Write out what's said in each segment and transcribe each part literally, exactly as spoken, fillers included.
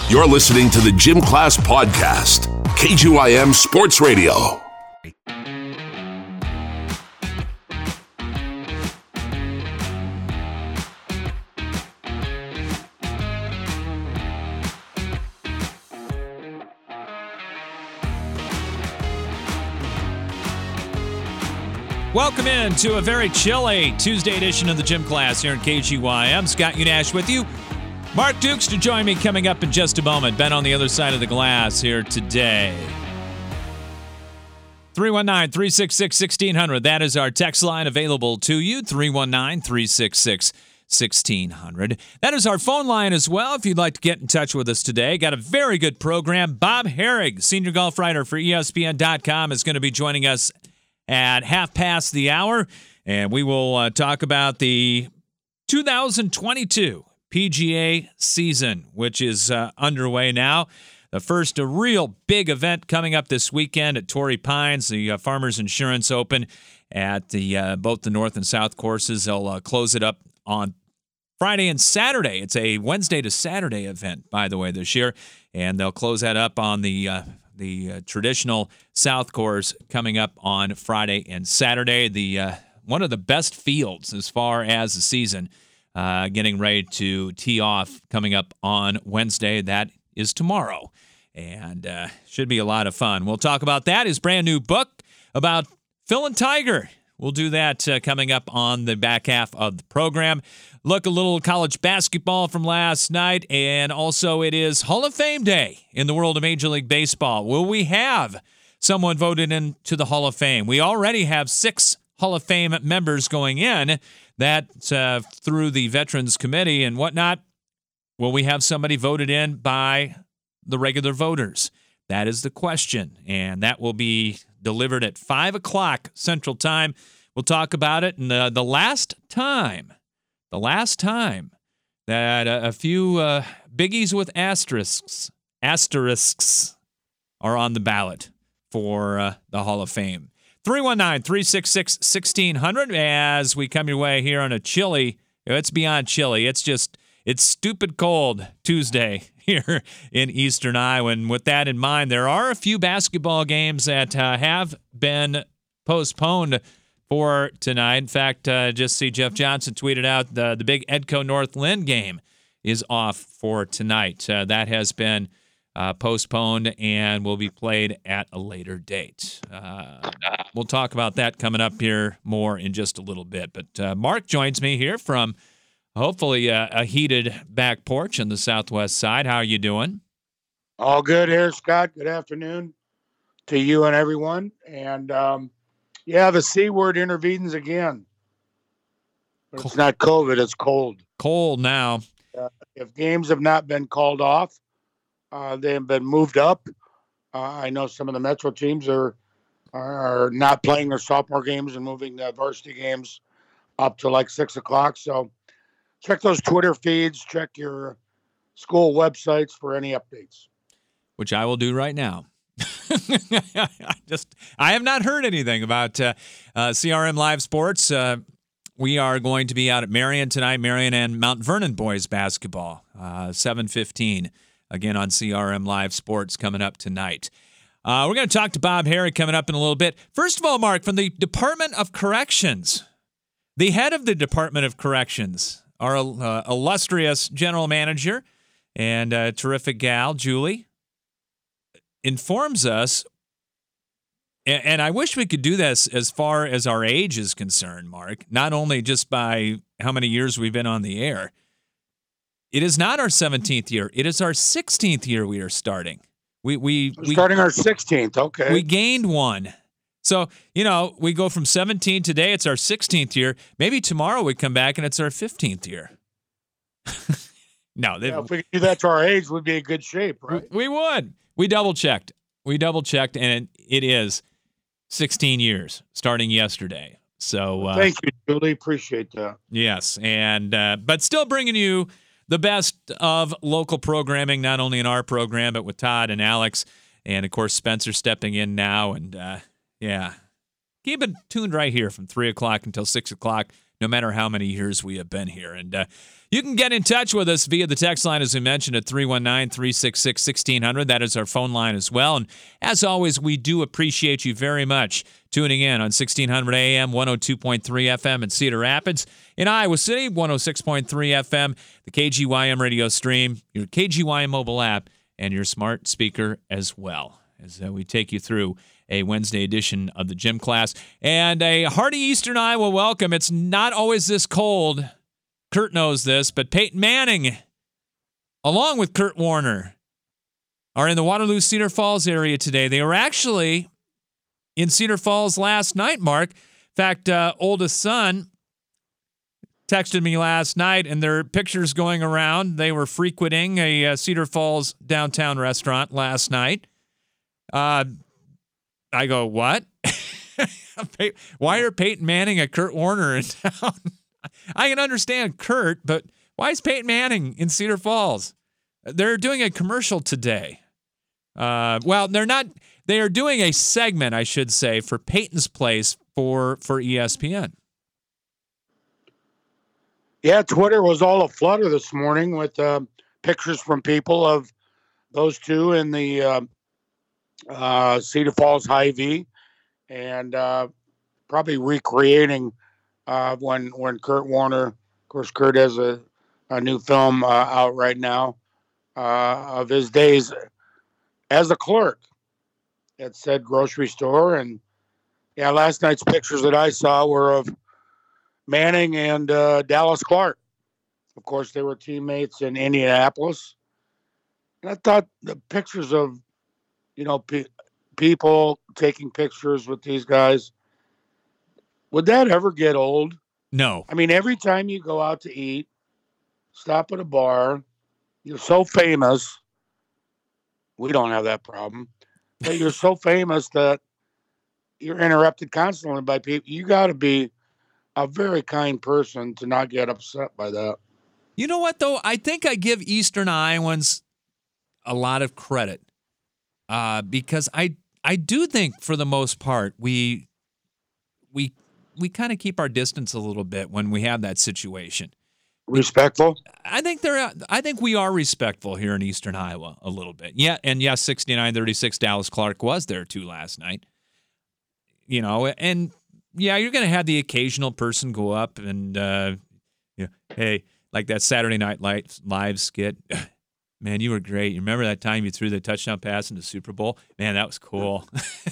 You're listening to the Gym Class Podcast, K G Y M Sports Radio. Welcome in to a very chilly Tuesday edition of the Gym Class here in K G Y M. Scott Unash with you. Mark Dukes to join me coming up in just a moment. Ben on the other side of the glass here today. three one nine, three six six, one six zero zero. That is our text line available to you. three one nine, three six six, one six zero zero. That is our phone line as well if you'd like to get in touch with us today. Got a very good program. Bob Harig, senior golf writer for E S P N dot com, is going to be joining us at half past the hour, and we will uh, talk about the two thousand twenty-two P G A season, which is uh, underway now. The first a real big event coming up this weekend at Torrey Pines, the uh, Farmers Insurance Open at the uh, both the North and South courses. They'll uh, close it up on Friday and Saturday. It's a Wednesday to Saturday event, by the way, this year, and they'll close that up on the uh, the uh, traditional South course coming up on Friday and Saturday. The uh, one of the best fields as far as the season uh, getting ready to tee off coming up on Wednesday. That is tomorrow, and uh, should be a lot of fun. We'll talk about that. His brand new book about Phil and Tiger. We'll do that uh, coming up on the back half of the program. Look, a little college basketball from last night, and also it is Hall of Fame Day in the world of Major League Baseball. Will we have someone voted into the Hall of Fame? We already have six Hall of Fame members going in. That uh, through the Veterans Committee and whatnot. Will we have somebody voted in by the regular voters? That is the question, and that will be delivered at five o'clock Central Time. We'll talk about it. And the, the last time, the last time that a, a few uh, biggies with asterisks, asterisks are on the ballot for uh, the Hall of Fame. three one nine, three six six, one six zero zero as we come your way here on a chilly, it's beyond chilly. It's just, it's stupid cold Tuesday here in Eastern Iowa. And with that in mind, there are a few basketball games that uh, have been postponed for tonight. In fact, uh, just see Jeff Johnson tweeted out the, the big Edco North Lynn game is off for tonight. Uh, that has been uh, postponed and will be played at a later date. Uh, we'll talk about that coming up here more in just a little bit. But uh, Mark joins me here from hopefully uh, a heated back porch on the southwest side. How are you doing? All good here, Scott. Good afternoon to you and everyone. And, um, yeah, the C word intervenes again. But it's not COVID, it's cold. Cold now. Uh, if games have not been called off, uh, they have been moved up. Uh, I know some of the Metro teams are, are not playing their sophomore games and moving the varsity games up to like six o'clock. So check those Twitter feeds, check your school websites for any updates. Which I will do right now. I just I have not heard anything about uh, uh, C R M Live Sports. Uh, we are going to be out at Marion tonight, Marion and Mount Vernon boys basketball, uh, seven fifteen, again on C R M Live Sports coming up tonight. Uh, we're going to talk to Bob Harig coming up in a little bit. First of all, Mark, from the Department of Corrections, the head of the Department of Corrections, our uh, illustrious general manager and uh, terrific gal, Julie, informs us, and, and I wish we could do this as far as our age is concerned, Mark, not only just by how many years we've been on the air. It is not our seventeenth year. It is our sixteenth year we are starting. We we, We're we starting our sixteenth, okay. We gained one. So, you know, we go from seventeen today, it's our sixteenth year. Maybe tomorrow we come back and it's our fifteenth year. no, they, yeah, if we could do that to our age, we'd be in good shape, right? We would. We double-checked. We double-checked, and it, it is sixteen years, starting yesterday. So uh, thank you, Julie. Appreciate that. Yes, and uh, but still bringing you the best of local programming, not only in our program, but with Todd and Alex, and, of course, Spencer stepping in now. And, uh, yeah, keep it tuned right here from three o'clock until six o'clock, no matter how many years we have been here. And uh, you can get in touch with us via the text line, as we mentioned, at three one nine, three six six, one six zero zero. That is our phone line as well. And as always, we do appreciate you very much tuning in on sixteen hundred A M, one oh two point three F M in Cedar Rapids. In Iowa City, one oh six point three F M, the K G Y M radio stream, your K G Y M mobile app, and your smart speaker as well, as uh, we take you through a Wednesday edition of the gym class. And a hearty Eastern Iowa welcome. It's not always this cold. Kurt knows this, but Peyton Manning, along with Kurt Warner, are in the Waterloo Cedar Falls area today. They were actually in Cedar Falls last night, Mark. In fact, uh, oldest son texted me last night, and there are pictures going around. They were frequenting a uh, Cedar Falls downtown restaurant last night. Uh, I go, what? Why are Peyton Manning and Kurt Warner in town? I can understand Kurt, but why is Peyton Manning in Cedar Falls? They're doing a commercial today. Uh, well, they're not. They are doing a segment, I should say, for Peyton's Place for, for E S P N. Yeah, Twitter was all aflutter this morning with uh, pictures from people of those two in the uh, uh, Cedar Falls Hy-Vee, and uh, probably recreating uh, when when Kurt Warner, of course, Kurt has a, a new film uh, out right now uh, of his days as a clerk at said grocery store. And yeah, last night's pictures that I saw were of Manning and uh, Dallas Clark. Of course, they were teammates in Indianapolis. And I thought the pictures of, you know, pe- people taking pictures with these guys, would that ever get old? No. I mean, every time you go out to eat, stop at a bar, you're so famous. We don't have that problem. But you're so famous that you're interrupted constantly by people. You got to be a very kind person to not get upset by that. You know what, though? I think I give Eastern Iowans a lot of credit uh, because I I do think, for the most part, we we we kind of keep our distance a little bit when we have that situation. Respectful? I think they're. I think we are respectful here in Eastern Iowa a little bit. Yeah, and yes, sixty-nine thirty-six Dallas Clark was there too last night. You know, and yeah, you're going to have the occasional person go up and, uh, you know, hey, like that Saturday Night Live, live skit. Man, you were great. You remember that time you threw the touchdown pass in the Super Bowl? Man, that was cool.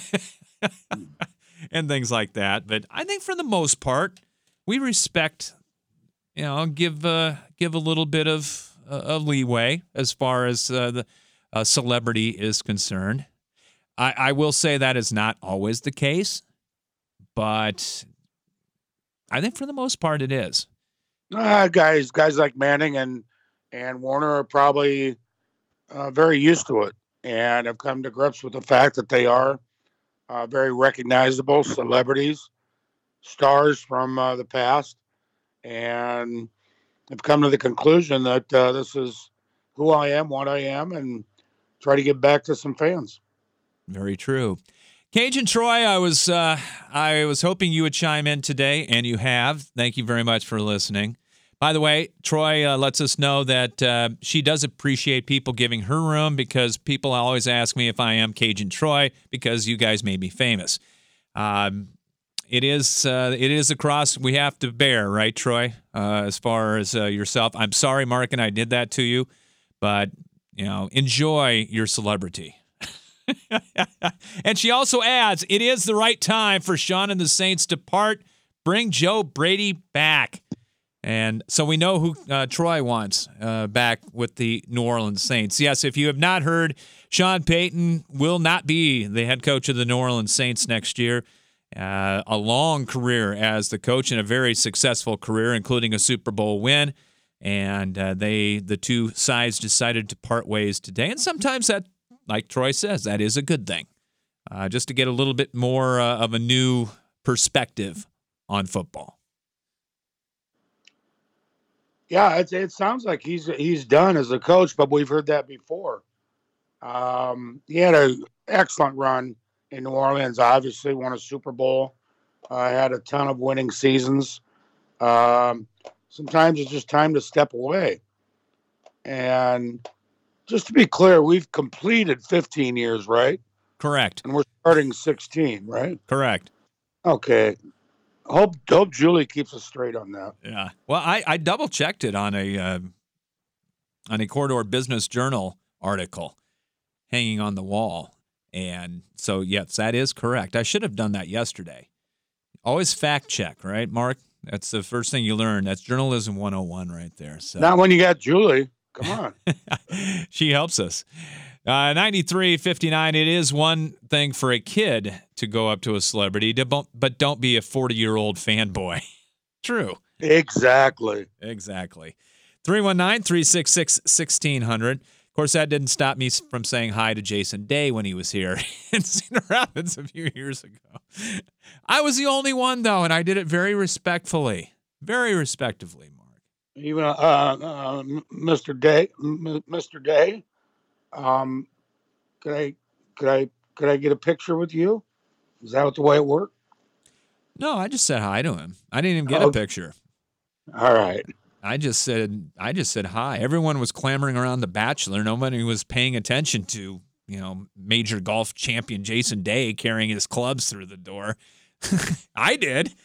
And things like that. But I think for the most part, we respect, you know, give uh, give a little bit of uh, of leeway as far as uh, the uh, celebrity is concerned. I, I will say that is not always the case, but I think for the most part it is. Uh, guys, guys like Manning and and Warner are probably uh, very used to it and have come to grips with the fact that they are uh, very recognizable celebrities, stars from uh, the past, and have come to the conclusion that uh, this is who I am, what I am, and try to get back to some fans. Very true. Cajun Troy, I was uh, I was hoping you would chime in today, and you have. Thank you very much for listening. By the way, Troy uh, lets us know that uh, she does appreciate people giving her room because people always ask me if I am Cajun Troy because you guys made me famous. Um, it is uh, it is a cross we have to bear, right, Troy? Uh, as far as uh, yourself, I'm sorry, Mark, and I did that to you, but you know, enjoy your celebrity. And she also adds, it is the right time for Sean and the Saints to part. Bring Joe Brady back. And so we know who uh, Troy wants uh, back with the New Orleans Saints. Yes, if you have not heard, Sean Payton will not be the head coach of the New Orleans Saints next year. Uh, a long career as the coach and a very successful career, including a Super Bowl win. And uh, they, the two sides decided to part ways today. And sometimes that, like Troy says, that is a good thing. Uh, just to get a little bit more uh, of a new perspective on football. Yeah, it, it sounds like he's he's done as a coach, but we've heard that before. Um, he had an excellent run in New Orleans, obviously won a Super Bowl, uh, had a ton of winning seasons. Um, sometimes it's just time to step away. And just to be clear, we've completed fifteen years, right? Correct. And we're starting sixteen, right? Correct. Okay. Hope hope Julie keeps us straight on that. Yeah. Well, I, I double checked it on a uh, on a Corridor Business Journal article hanging on the wall, and so yes, that is correct. I should have done that yesterday. Always fact check, right, Mark? That's the first thing you learn. That's journalism one oh one right there. So. Not when you got Julie. Come on. She helps us. Uh, ninety-three fifty-nine, it is one thing for a kid to go up to a celebrity, to, but don't be a forty-year-old fanboy. True. Exactly. Exactly. three one nine, three six six, one six zero zero. Of course, that didn't stop me from saying hi to Jason Day when he was here in Cedar Rapids a few years ago. I was the only one, though, and I did it very respectfully. Very respectively, Mark. Even uh, uh, Mister Day, Mister Day, um, could I, could I, could I get a picture with you? Is that the way it worked? No, I just said hi to him. I didn't even get oh. a picture. All right. I just said I just said hi. Everyone was clamoring around The Bachelor. Nobody was paying attention to, you know, major golf champion Jason Day carrying his clubs through the door. I did.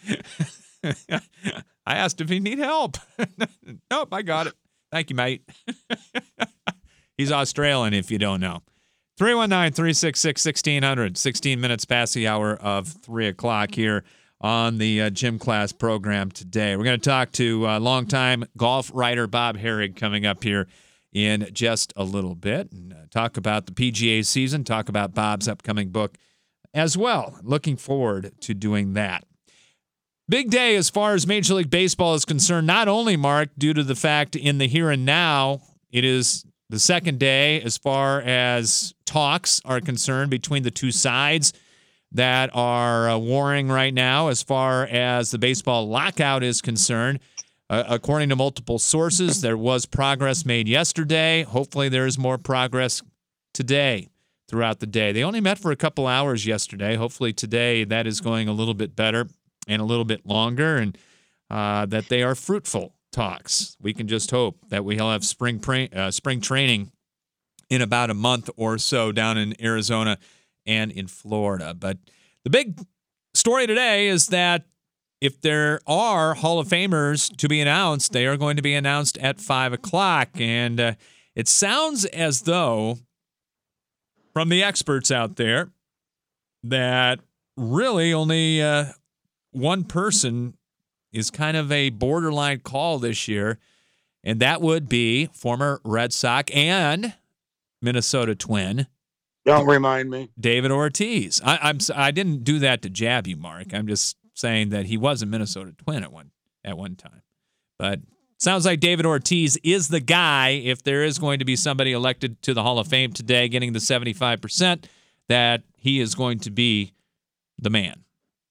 I asked if he need help. Nope, I got it. Thank you, mate. He's Australian, if you don't know. three one nine, three six six, one six zero zero. sixteen minutes past the hour of three o'clock here on the uh, Gym Class program today. We're going to talk to uh, longtime golf writer Bob Harig coming up here in just a little bit and uh, talk about the P G A season, talk about Bob's upcoming book as well. Looking forward to doing that. Big day as far as Major League Baseball is concerned, not only, Mark, due to the fact in the here and now, it is the second day as far as talks are concerned between the two sides that are uh, warring right now as far as the baseball lockout is concerned. Uh, according to multiple sources, there was progress made yesterday. Hopefully there is more progress today throughout the day. They only met for a couple hours yesterday. Hopefully today that is going a little bit better and a little bit longer, and uh, that they are fruitful talks. We can just hope that we'll have spring pra- uh, spring training in about a month or so down in Arizona and in Florida. But the big story today is that if there are Hall of Famers to be announced, they are going to be announced at five o'clock. And uh, it sounds as though, from the experts out there, that really only uh, one person is kind of a borderline call this year, and that would be former Red Sox and Minnesota Twin. Don't remind me. David Ortiz. I, I'm I didn't do that to jab you, Mark. I'm just saying that he was a Minnesota Twin at one at one time. But sounds like David Ortiz is the guy, if there is going to be somebody elected to the Hall of Fame today, getting the seventy-five percent, that he is going to be the man.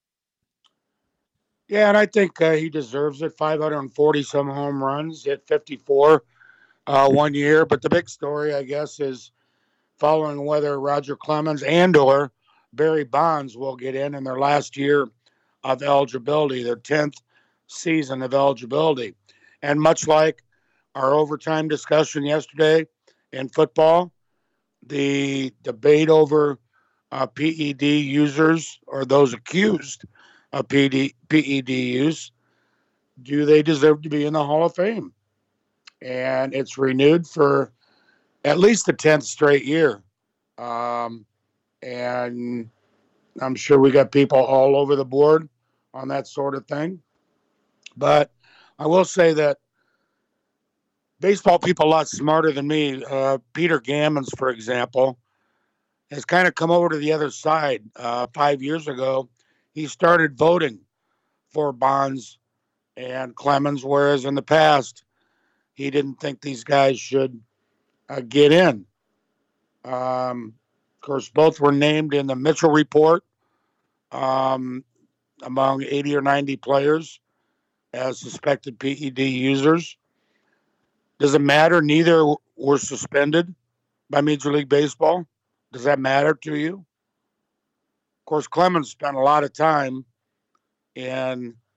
Yeah, and I think uh, he deserves it. five hundred forty some home runs, hit fifty-four uh, one year. But the big story, I guess, is following whether Roger Clemens and or Barry Bonds will get in in their last year of eligibility, their tenth season of eligibility. And much like our overtime discussion yesterday in football, the debate over uh, P E D users or those accused of P D, P E D use, do they deserve to be in the Hall of Fame? And it's renewed for at least the tenth straight year. Um, and I'm sure we got people all over the board on that sort of thing. But I will say that baseball people a lot smarter than me, uh, Peter Gammons, for example, has kind of come over to the other side. Uh, five years ago, he started voting for Bonds and Clemens, whereas in the past, he didn't think these guys should uh, get in. Um, of course, both were named in the Mitchell Report um, among eighty or ninety players as suspected P E D users. Does it matter? Neither were suspended by Major League Baseball. Does that matter to you? Of course, Clemens spent a lot of time in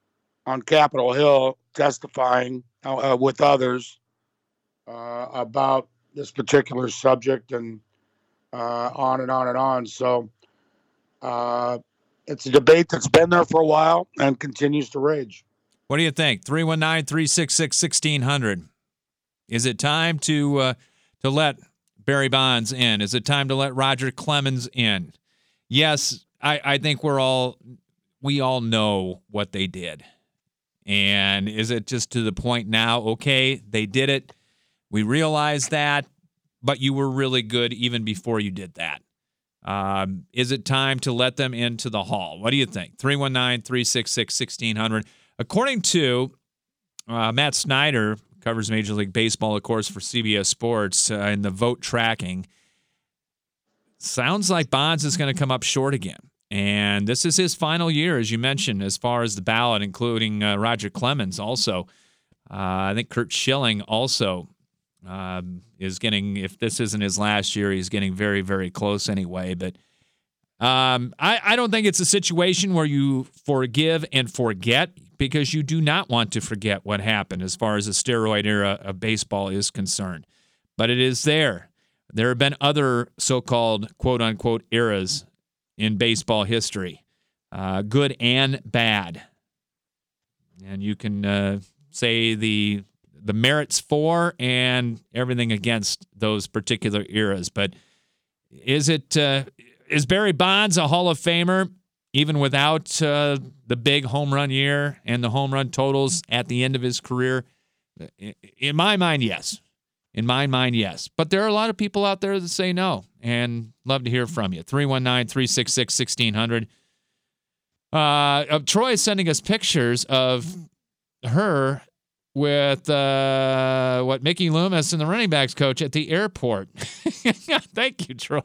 on Capitol Hill testifying uh, with others uh, about this particular subject, and uh, on and on and on. So uh, it's a debate that's been there for a while and continues to rage. What do you think? three one nine, three six six, one six zero zero. Is it time to uh, to let Barry Bonds in? Is it time to let Roger Clemens in? Yes, I, I think we're all we all know what they did. And is it just to the point now, okay, they did it. We realize that, but you were really good even before you did that. Um, is it time to let them into the hall? What do you think? three one nine, three six six, one six zero zero. According to uh, Matt Snyder, covers Major League Baseball, of course, for C B S Sports, uh, in the vote tracking, sounds like Bonds is going to come up short again. And this is his final year, as you mentioned, as far as the ballot, including uh, Roger Clemens also. Uh, I think Curt Schilling also um, is getting, if this isn't his last year, he's getting very, very close anyway. But um, I, I don't think it's a situation where you forgive and forget, because you do not want to forget what happened as far as the steroid era of baseball is concerned. But it is there. There have been other so-called quote-unquote eras in baseball history, uh, good and bad. And you can uh, say the the merits for and everything against those particular eras. But is it uh, is Barry Bonds a Hall of Famer, even without uh, the big home run year and the home run totals at the end of his career? In my mind, yes. In my mind, yes. But there are a lot of people out there that say no, and love to hear from you. three one nine, three six six, one six zero zero. Uh, Troy is sending us pictures of her with, uh, what, Mickey Loomis and the running backs coach at the airport. Thank you, Troy.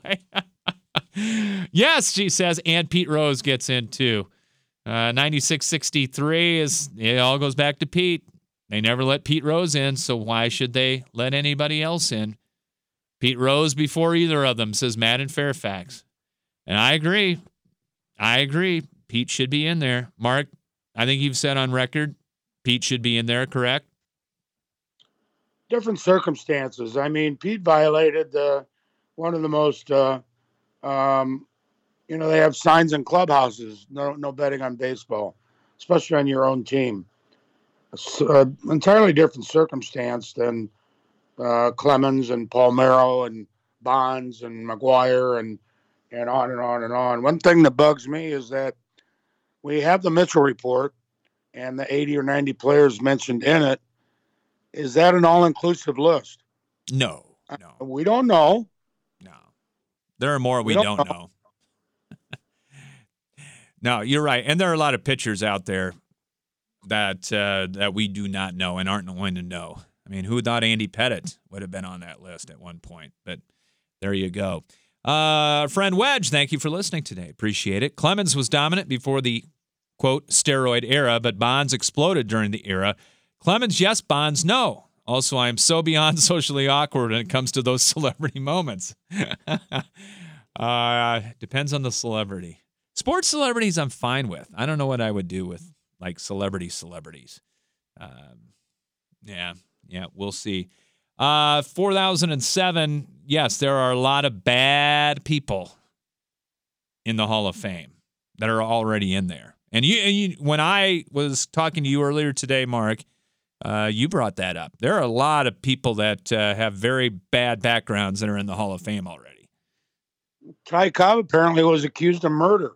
Yes, she says, and Pete Rose gets in too. Uh, ninety-six sixty-three is, it all goes back to Pete. They never let Pete Rose in, so why should they let anybody else in? Pete Rose before either of them, says Matt in Fairfax. And I agree. I agree. Pete should be in there. Mark, I think you've said on record, Pete should be in there, correct? Different circumstances. I mean, Pete violated the, one of the most, uh, um, you know, they have signs in clubhouses, no, no betting on baseball, especially on your own team. It's an entirely different circumstance than uh, Clemens and Palmeiro and Bonds and McGuire and, and on and on and on. One thing that bugs me is that we have the Mitchell report and the eighty or ninety players mentioned in it. Is that an all-inclusive list? No, no. Uh, we don't know. No. There are more we, we don't, don't know. know. No, you're right. And there are a lot of pitchers out there that uh, that we do not know and aren't going to know. I mean, who thought Andy Pettitte would have been on that list at one point? But there you go. Uh, friend Wedge, thank you for listening today. Appreciate it. Clemens was dominant before the, quote, steroid era, but Bonds exploded during the era. Clemens, yes. Bonds, no. Also, I am so beyond socially awkward when it comes to those celebrity moments. uh, depends on the celebrity. Sports celebrities I'm fine with. I don't know what I would do with like celebrity celebrities. Um, yeah, yeah, we'll see. Uh, four thousand seven, yes, there are a lot of bad people in the Hall of Fame that are already in there. And you, and you when I was talking to you earlier today, Mark, uh, you brought that up. There are a lot of people that uh, have very bad backgrounds that are in the Hall of Fame already. Ty Cobb apparently was accused of murder.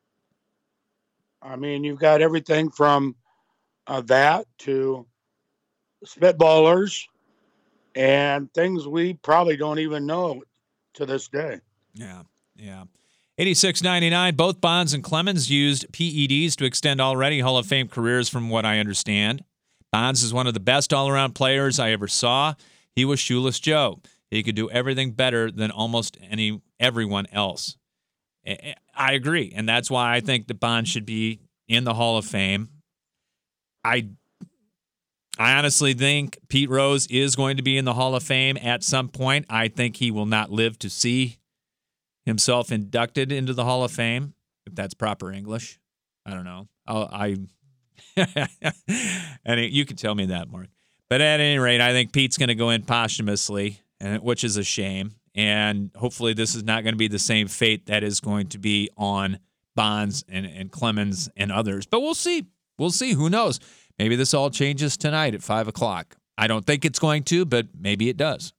I mean, you've got everything from uh, that to spitballers and things we probably don't even know to this day. Yeah, yeah. eighty-six ninety-nine, both Bonds and Clemens used P E Ds to extend already Hall of Fame careers from what I understand. Bonds is one of the best all-around players I ever saw. He was Shoeless Joe. He could do everything better than almost any everyone else. I agree, and that's why I think that Bonds should be in the Hall of Fame. I I honestly think Pete Rose is going to be in the Hall of Fame at some point. I think he will not live to see himself inducted into the Hall of Fame, if that's proper English. I don't know. I'll, I And you can tell me that, Mark. But at any rate, I think Pete's going to go in posthumously, and which is a shame. And hopefully this is not going to be the same fate that is going to be on Bonds and, and Clemens and others. But we'll see. We'll see. Who knows? Maybe this all changes tonight at five o'clock. I don't think it's going to, but maybe it does.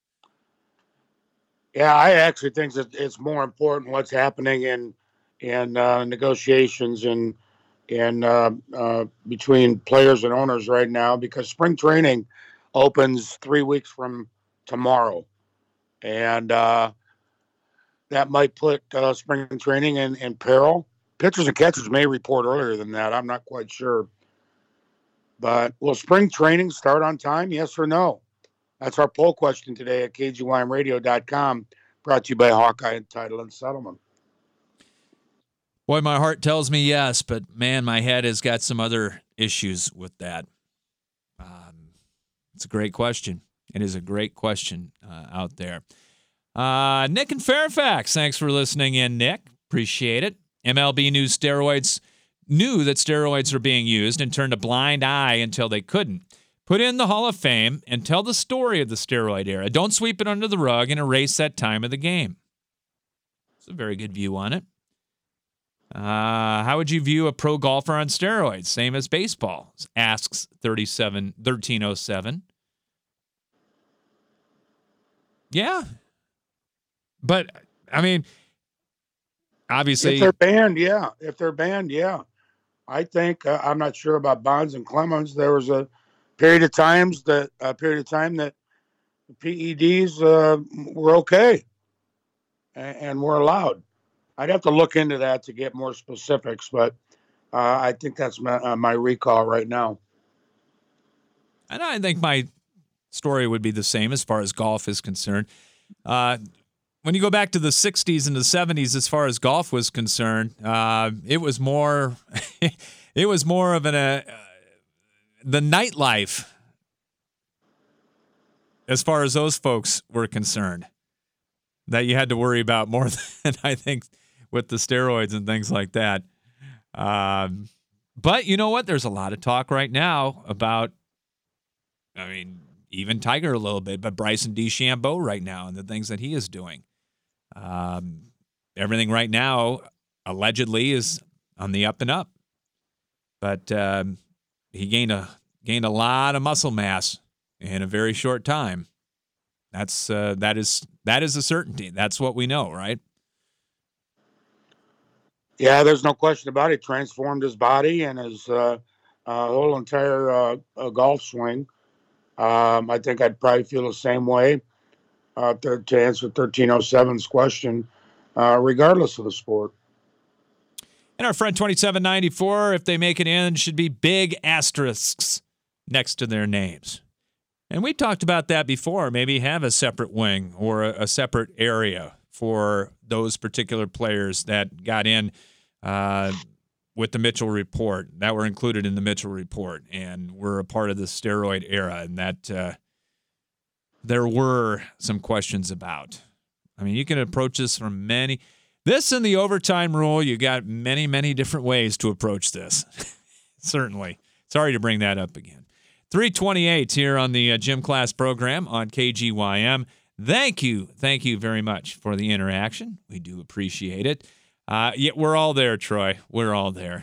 Yeah, I actually think that it's more important what's happening in in uh, negotiations and and uh, uh, between players and owners right now, because spring training opens three weeks from tomorrow, and uh, that might put uh, spring training in, in peril. Pitchers and catchers may report earlier than that. I'm not quite sure. But will spring training start on time? Yes or no? That's our poll question today at K G Y M radio dot com, brought to you by Hawkeye Title and Settlement. Boy, my heart tells me yes, but man, my head has got some other issues with that. Um, it's a great question. It is a great question uh, out there. Uh, Nick in Fairfax, thanks for listening in, Nick. Appreciate it. M L B News steroids knew that steroids were being used and turned a blind eye until they couldn't. Put in the Hall of Fame and tell the story of the steroid era. Don't sweep it under the rug and erase that time of the game. It's a very good view on it. Uh, how would you view a pro golfer on steroids? Same as baseball, asks thirty-seven thirteen oh seven. Yeah. But, I mean, obviously. If they're banned, yeah. If they're banned, yeah. I think, uh, I'm not sure about Bonds and Clemens. There was a period of times that, a period of time that P E Ds uh, were okay and, and were allowed. I'd have to look into that to get more specifics, but uh, I think that's my, uh, my recall right now. And I think my story would be the same as far as golf is concerned. Uh, when you go back to the sixties and the seventies, as far as golf was concerned, uh, it was more, it was more of an uh, the nightlife as far as those folks were concerned that you had to worry about more than I think with the steroids and things like that. Um, but you know what? There's a lot of talk right now about, I mean, even Tiger a little bit, but Bryson DeChambeau right now and the things that he is doing. Um, everything right now allegedly is on the up and up. But um, he gained a gained a lot of muscle mass in a very short time. That's uh, that is that is a certainty. That's what we know, right? Yeah, there's no question about it. Transformed his body and his uh, uh, whole entire uh, uh, golf swing. Um, I think I'd probably feel the same way uh, to, to answer thirteen oh seven's question, uh, regardless of the sport. And our friend twenty-seven ninety-four, if they make it in, should be big asterisks next to their names. And we talked about that before. Maybe have a separate wing or a, a separate area for those particular players that got in uh, with the Mitchell Report, that were included in the Mitchell Report and were a part of the steroid era, and that uh, there were some questions about. I mean, you can approach this from many. This and the overtime rule, you got many, many different ways to approach this. Certainly. Sorry to bring that up again. three twenty-eight here on the uh, Gym Class program on K G Y M. Thank you. Thank you very much for the interaction. We do appreciate it. Uh, yeah, we're all there, Troy. We're all there.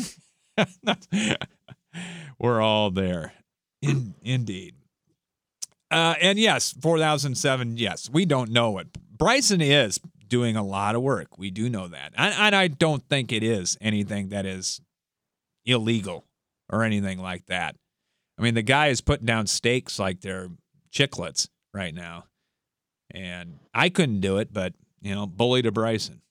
We're all there. In, indeed. Uh, and yes, four thousand seven, yes, we don't know it. Bryson is doing a lot of work. We do know that. And, and I don't think it is anything that is illegal or anything like that. I mean, the guy is putting down stakes like they're chiclets right now. And I couldn't do it, but, you know, bully to Bryson.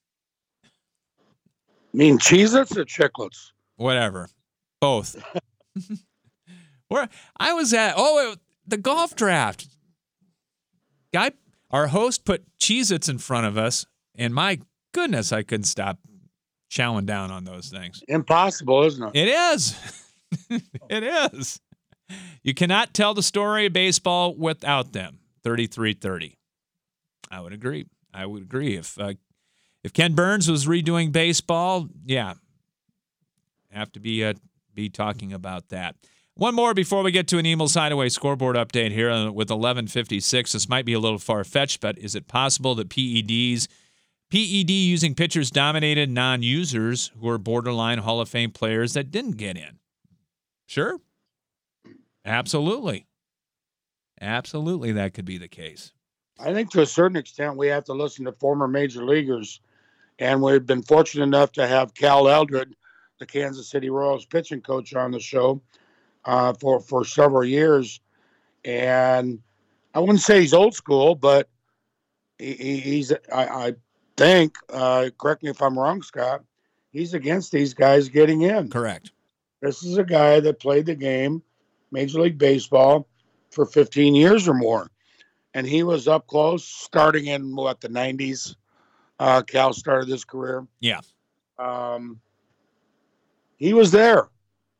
You mean Cheez-Its or Chiclets? Whatever. Both. Where I was at, oh, it, the golf draft. Guy, our host put Cheez-Its in front of us, and my goodness, I couldn't stop chowing down on those things. Impossible, isn't it? It is. It is. You cannot tell the story of baseball without them. thirty-three thirty. I would agree. I would agree. If uh, if Ken Burns was redoing baseball, yeah, have to be uh, be talking about that. One more before we get to an Emil's Hideaway scoreboard update here with eleven fifty-six. This might be a little far-fetched, but is it possible that P E Ds, P E D-using pitchers dominated non-users who are borderline Hall of Fame players that didn't get in? Sure. Absolutely. Absolutely, that could be the case. I think to a certain extent we have to listen to former major leaguers, and we've been fortunate enough to have Cal Eldred, the Kansas City Royals pitching coach, on the show uh, for, for several years. And I wouldn't say he's old school, but he, he's, I, I think, uh, correct me if I'm wrong, Scott, he's against these guys getting in. Correct. This is a guy that played the game, Major League Baseball, for fifteen years or more. And he was up close, starting in, what, the nineties. Uh, Cal started his career. Yeah. Um, he was there.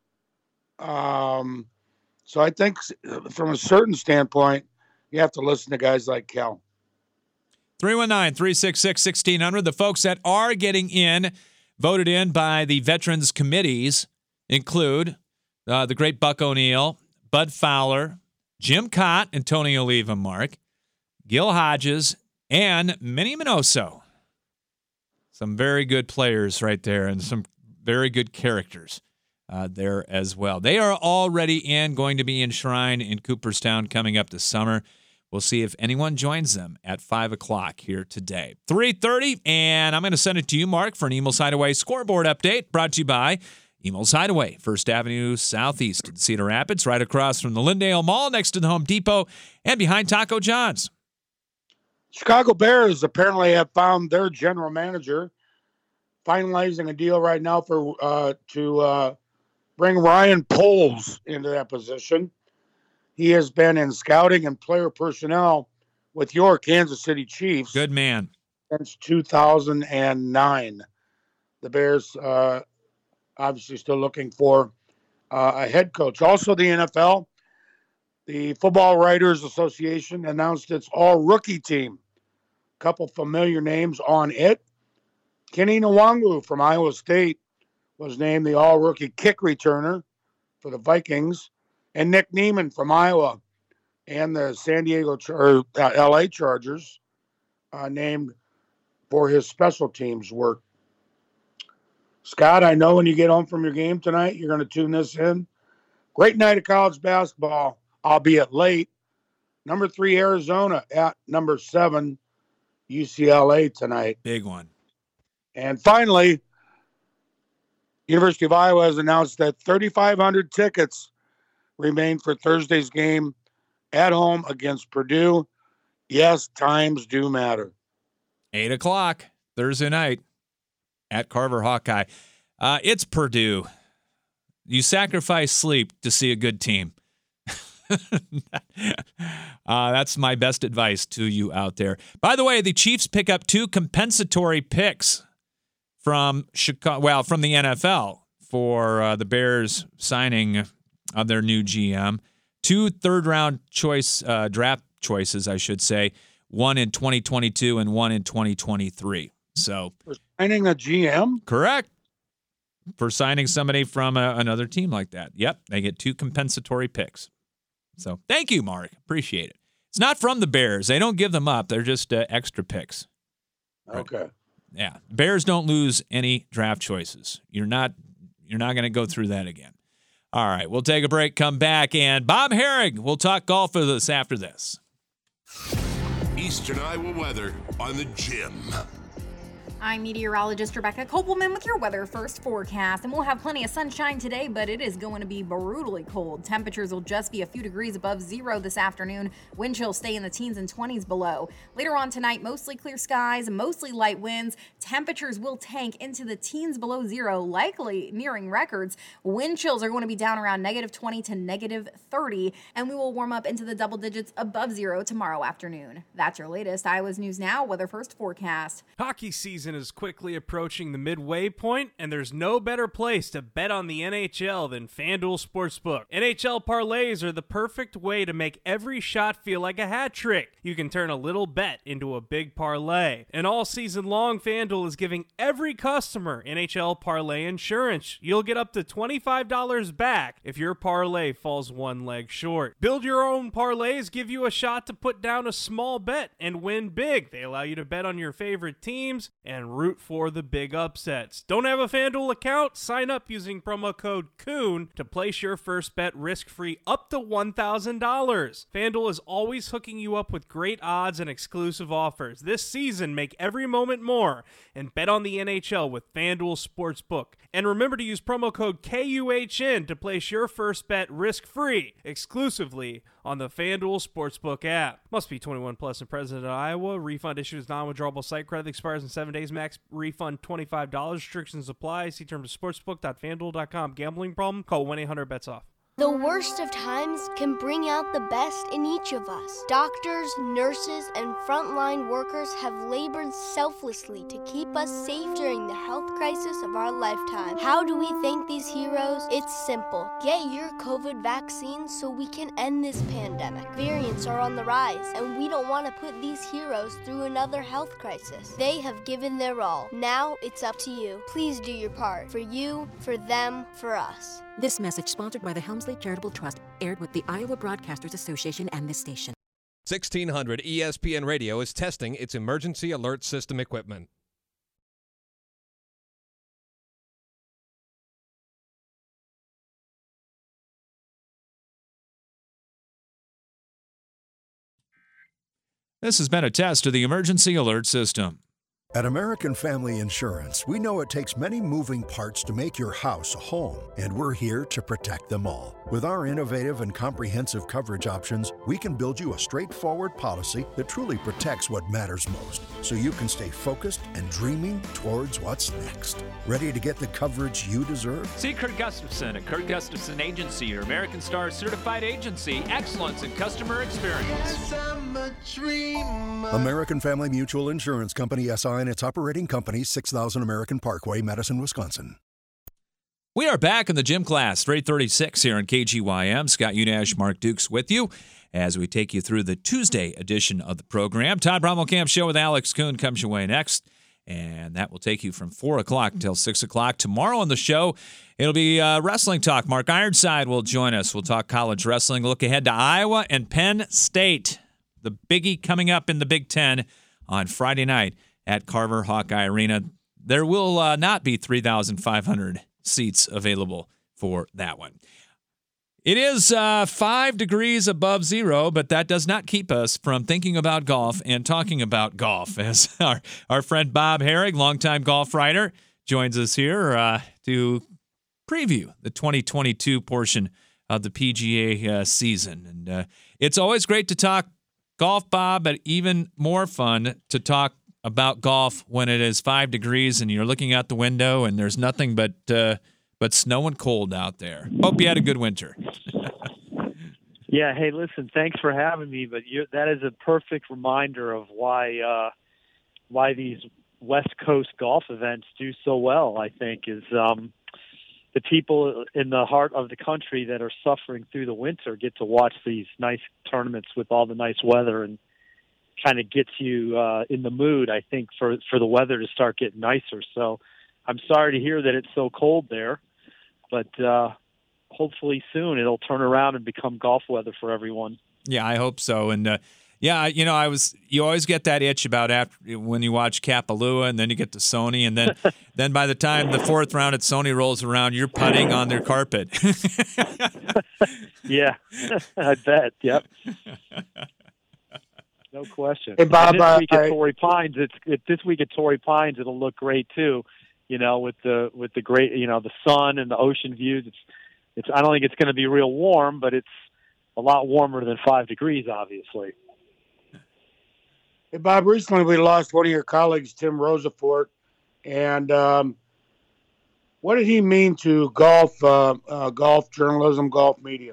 Um, so I think from a certain standpoint, you have to listen to guys like Cal. three one nine, three six six, one six zero zero. The folks that are getting in, voted in by the Veterans Committees, include uh, the great Buck O'Neill, Bud Fowler, Jim Cott, Antonio Oliva, Mark, Gil Hodges, and Minnie Minoso. Some very good players right there and some very good characters uh, there as well. They are already in, going to be enshrined in Cooperstown coming up this summer. We'll see if anyone joins them at five o'clock here today. three thirty, and I'm going to send it to you, Mark, for an Emil's Hideaway scoreboard update brought to you by Emil's Hideaway, First Avenue Southeast in Cedar Rapids, right across from the Lindale Mall, next to the Home Depot, and behind Taco John's. Chicago Bears apparently have found their general manager, finalizing a deal right now for uh, to uh, bring Ryan Poles into that position. He has been in scouting and player personnel with your Kansas City Chiefs. Good man. Since two thousand nine. The Bears uh, obviously still looking for uh, a head coach. Also, the N F L, the Football Writers Association announced its all-rookie team. A couple familiar names on it. Kenny Nwangu from Iowa State was named the all-rookie kick returner for the Vikings. And Nick Neiman from Iowa and the San Diego or uh, L A Chargers uh, named for his special teams work. Scott, I know when you get home from your game tonight, you're going to tune this in. Great night of college basketball, albeit late. Number three, Arizona at number seven, U C L A tonight. Big one. And finally, University of Iowa has announced that thirty-five hundred tickets remain for Thursday's game at home against Purdue. Yes, times do matter. Eight o'clock Thursday night at Carver Hawkeye. Uh, it's Purdue. You sacrifice sleep to see a good team. uh, that's my best advice to you out there. By the way, the Chiefs pick up two compensatory picks from Chicago, well, from the N F L for uh, the Bears signing of their new G M. Two third-round choice uh, draft choices, I should say. One in twenty twenty-two and one in twenty twenty-three. So for signing a G M? Correct. For signing somebody from a, another team like that. Yep, they get two compensatory picks. So thank you, Mark. Appreciate it. It's not from the Bears. They don't give them up. They're just uh, extra picks. Okay. Right. Yeah. Bears don't lose any draft choices. You're not you're not going to go through that again. All right, we'll take a break, come back, and Bob Herrig will talk golf with us after this. Eastern Iowa weather on the Gym. I'm meteorologist Rebecca Kopelman with your weather first forecast, and we'll have plenty of sunshine today, but it is going to be brutally cold. Temperatures will just be a few degrees above zero this afternoon. Wind chills stay in the teens and twenties below. Later on tonight, mostly clear skies, mostly light winds. Temperatures will tank into the teens below zero, likely nearing records. Wind chills are going to be down around negative twenty to negative thirty, and we will warm up into the double digits above zero tomorrow afternoon. That's your latest Iowa's News Now weather first forecast. Hockey season season is quickly approaching the midway point, and there's no better place to bet on the N H L than FanDuel Sportsbook. N H L parlays are the perfect way to make every shot feel like a hat trick. You can turn a little bet into a big parlay. And all season long, FanDuel is giving every customer N H L parlay insurance. You'll get up to twenty-five dollars back if your parlay falls one leg short. Build your own parlays give you a shot to put down a small bet and win big. They allow you to bet on your favorite teams and root for the big upsets. Don't have a FanDuel account? Sign up using promo code Coon to place your first bet risk-free up to one thousand dollars. FanDuel is always hooking you up with great odds and exclusive offers. This season, make every moment more and bet on the N H L with FanDuel Sportsbook. And remember to use promo code K U H N to place your first bet risk-free exclusively on the FanDuel Sportsbook app. Must be twenty-one plus and present in Iowa. Refund issued as non-withdrawable site credit expires in seven days. Max refund twenty-five dollars. Restrictions apply. See terms at sportsbook dot fanduel dot com. Gambling problem? Call one eight hundred bets off. The worst of times can bring out the best in each of us. Doctors, nurses, and frontline workers have labored selflessly to keep us safe during the health crisis of our lifetime. How do we thank these heroes? It's simple. Get your COVID vaccine so we can end this pandemic. Variants are on the rise, and we don't want to put these heroes through another health crisis. They have given their all. Now it's up to you. Please do your part. For you, for them, for us. This message sponsored by the Helmsley Charitable Trust, aired with the Iowa Broadcasters Association and this station. sixteen hundred E S P N Radio is testing its emergency alert system equipment. This has been a test of the emergency alert system. At American Family Insurance, we know it takes many moving parts to make your house a home, and we're here to protect them all. With our innovative and comprehensive coverage options, we can build you a straightforward policy that truly protects what matters most, so you can stay focused and dreaming towards what's next. Ready to get the coverage you deserve? See Kurt Gustafson at Kurt Gustafson Agency, your American Star certified agency, excellence in customer experience. American Family Mutual Insurance Company, S I and its operating company, six thousand American Parkway, Madison, Wisconsin. We are back in the gym class, three thirty-six here on K G Y M. Scott Unash, Mark Dukes with you as we take you through the Tuesday edition of the program. Todd Brommelkamp Show with Alex Kuhn comes your way next, and that will take you from four o'clock until six o'clock. Tomorrow on the show, it'll be uh, wrestling talk. Mark Ironside will join us. We'll talk college wrestling, look ahead to Iowa and Penn State, the biggie coming up in the Big Ten on Friday night at Carver Hawkeye Arena. There will uh, not be three thousand five hundred seats available for that one. It is uh, five degrees above zero, but that does not keep us from thinking about golf and talking about golf, as our, our friend Bob Herrig, longtime golf writer, joins us here uh, to preview the twenty twenty-two portion of the P G A uh, season. And uh, it's always great to talk golf, Bob, but even more fun to talk about golf when it is five degrees and you're looking out the window and there's nothing but uh, but snow and cold out there. Hope you had a good winter. Yeah, hey, listen, thanks for having me, but you're, that is a perfect reminder of why uh, why these West Coast golf events do so well, I think, is um, the people in the heart of the country that are suffering through the winter get to watch these nice tournaments with all the nice weather, and kind of gets you uh, in the mood, I think, for, for the weather to start getting nicer. So I'm sorry to hear that it's so cold there, but uh, hopefully soon it'll turn around and become golf weather for everyone. Yeah, I hope so. And uh, yeah, you know, I was. You always get that itch about after when you watch Kapalua, and then you get to Sony, and then then by the time the fourth round at Sony rolls around, you're putting on their carpet. Yeah, I bet. Yep. No question. Hey, Bob, and this week uh, at I, Torrey Pines, it's it, this week at Torrey Pines, it'll look great too. You know, with the with the great, you know, the sun and the ocean views. It's it's. I don't think it's going to be real warm, but it's a lot warmer than five degrees, obviously. Hey, Bob, recently we lost one of your colleagues, Tim Rosafort, and um, what did he mean to golf, uh, uh, golf journalism, golf media?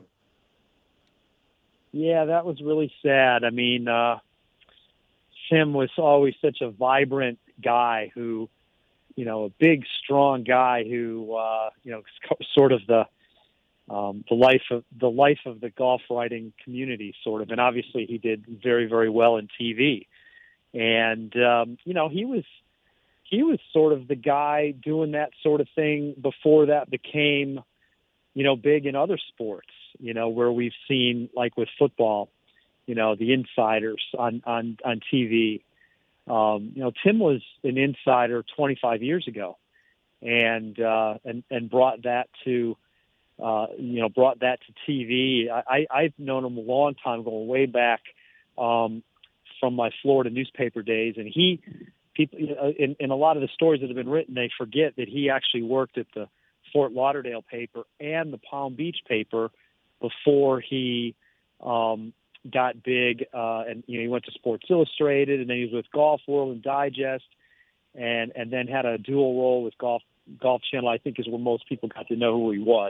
Yeah, that was really sad. I mean, uh, Tim was always such a vibrant guy who, you know, a big, strong guy who, uh, you know, sort of the um, the life of the life of the golf writing community, sort of. And obviously, he did very, very well in T V. And um, you know, he was he was sort of the guy doing that sort of thing before that became, you know, big in other sports. You know, where we've seen, like with football, you know, the insiders on on on T V. Um, you know, Tim was an insider twenty-five years ago, and uh, and and brought that to, uh, you know, brought that to T V. I, I've known him a long time, going way back um, from my Florida newspaper days, and he, people, in, in a lot of the stories that have been written, they forget that he actually worked at the Fort Lauderdale paper and the Palm Beach paper before he. Um, got big, uh, and you know, he went to Sports Illustrated, and then he was with Golf World and Digest, and and then had a dual role with Golf Golf Channel. I think is where most people got to know who he was.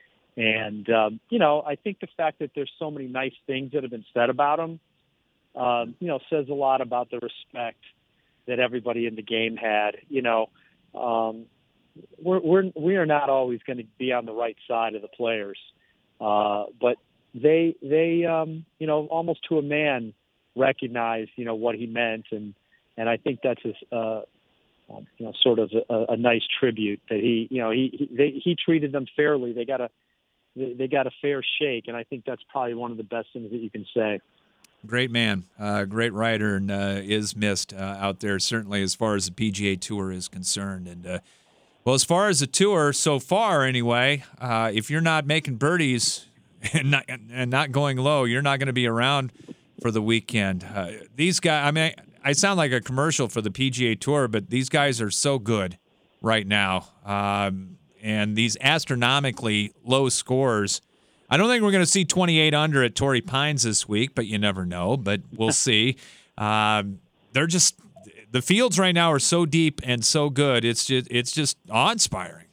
And um, you know, I think the fact that there's so many nice things that have been said about him, um, you know, says a lot about the respect that everybody in the game had. You know, um, we're we're we are not always going to be on the right side of the players, uh, but they they um you know, almost to a man recognized, you know, what he meant, and and I think that's his uh you know, sort of a, a nice tribute that he, you know, he he, they, he treated them fairly. They got a they, they got a fair shake, and I think that's probably one of the best things that you can say. Great man, uh, great writer, and uh, is missed uh, out there, certainly as far as the P G A Tour is concerned. And uh, well, as far as the tour so far, anyway, uh, if you're not making birdies and not, and not going low, you're not going to be around for the weekend. Uh, these guys, I mean, I, I sound like a commercial for the P G A Tour, but these guys are so good right now. Um, and these astronomically low scores. I don't think we're going to see twenty-eight under at Torrey Pines this week, but you never know. But we'll see. Um, they're just the fields right now are so deep and so good. It's just it's just awe-inspiring.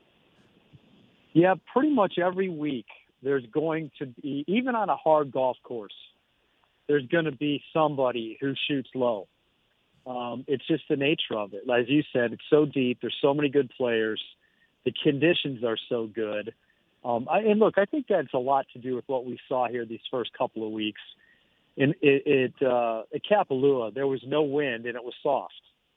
Yeah, pretty much every week there's going to be, even on a hard golf course, there's going to be somebody who shoots low. Um, it's just the nature of it. As you said, it's so deep. There's so many good players. The conditions are so good. Um, I, and look, I think that's a lot to do with what we saw here these first couple of weeks. In it, it uh, at Kapalua, there was no wind and it was soft,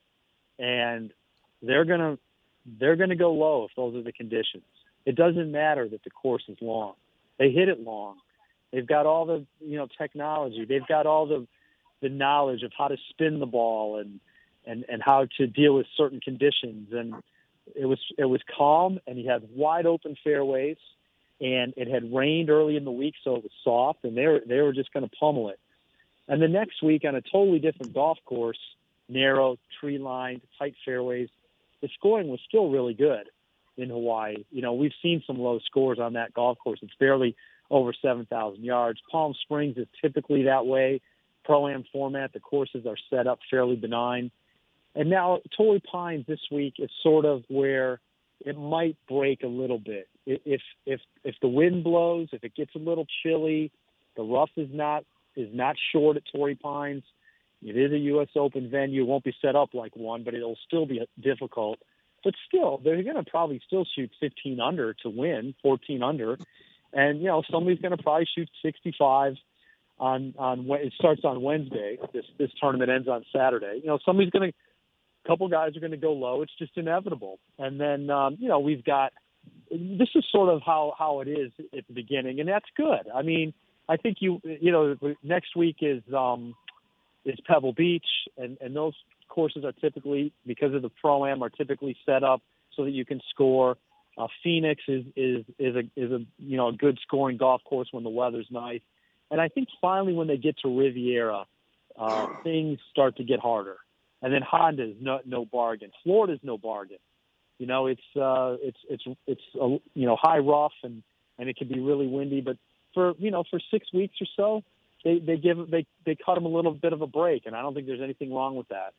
and they're gonna they're gonna go low if those are the conditions. It doesn't matter that the course is long; they hit it long. They've got all the you know technology. They've got all the the knowledge of how to spin the ball and and and how to deal with certain conditions. And it was it was calm, and he had wide open fairways. And it had rained early in the week, so it was soft, and they were they were just going to pummel it. And the next week on a totally different golf course, narrow, tree-lined, tight fairways, the scoring was still really good in Hawaii. You know, we've seen some low scores on that golf course. It's barely over seven thousand yards. Palm Springs is typically that way. Pro-Am format, the courses are set up fairly benign. And now Torrey Pines this week is sort of where it might break a little bit. If if if the wind blows, if it gets a little chilly, the rough is not is not short at Torrey Pines. It is a U S Open venue. It won't be set up like one, but it'll still be difficult. But still, they're going to probably still shoot fifteen under to win, fourteen under, and you know somebody's going to probably shoot sixty-five on on it starts on Wednesday. This this tournament ends on Saturday. You know somebody's going to. A couple guys are going to go low. It's just inevitable. And then, um, you know, we've got – this is sort of how, how it is at the beginning, and that's good. I mean, I think you – you know, next week is um, is Pebble Beach, and, and those courses are typically, because of the Pro-Am, are typically set up so that you can score. Uh, Phoenix is is is a, is a, you know, a good scoring golf course when the weather's nice. And I think finally when they get to Riviera, uh, things start to get harder. And then Honda's no no bargain. Florida's no bargain. You know, it's uh, it's it's it's uh, you know high rough and, and it can be really windy. But for you know for six weeks or so, they they give they they cut them a little bit of a break, and I don't think there's anything wrong with that.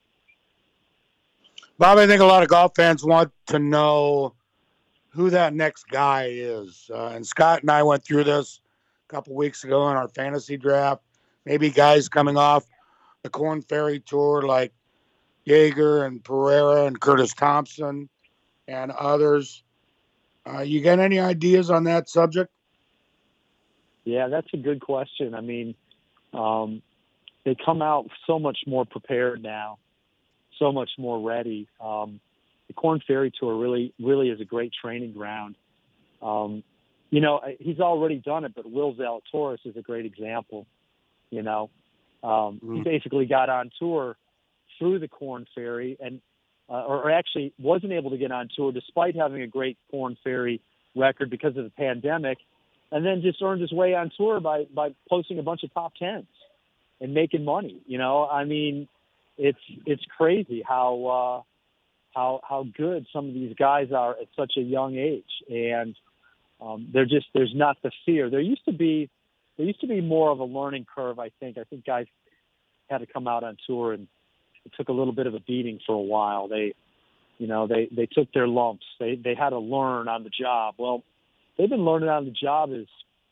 Bob, I think a lot of golf fans want to know who that next guy is. Uh, and Scott and I went through this a couple weeks ago in our fantasy draft. Maybe guys coming off the Corn Ferry Tour like Yeager and Pereira and Curtis Thompson and others. Uh, you got any ideas on that subject? Yeah, that's a good question. I mean, um, they come out so much more prepared now, so much more ready. Um, the Korn Ferry Tour really, really is a great training ground. Um, you know, he's already done it, but Will Zalatoris is a great example. You know, um, mm-hmm. he basically got on tour through the Korn Ferry, and uh, or, or actually wasn't able to get on tour despite having a great Korn Ferry record because of the pandemic, and then just earned his way on tour by by posting a bunch of top tens and making money. You know, I mean, it's it's crazy how uh, how how good some of these guys are at such a young age, and um, they're just there's not the fear. There used to be there used to be more of a learning curve. I think I think guys had to come out on tour, and it took a little bit of a beating for a while. They, you know, they they took their lumps. They they had to learn on the job. Well, they've been learning on the job as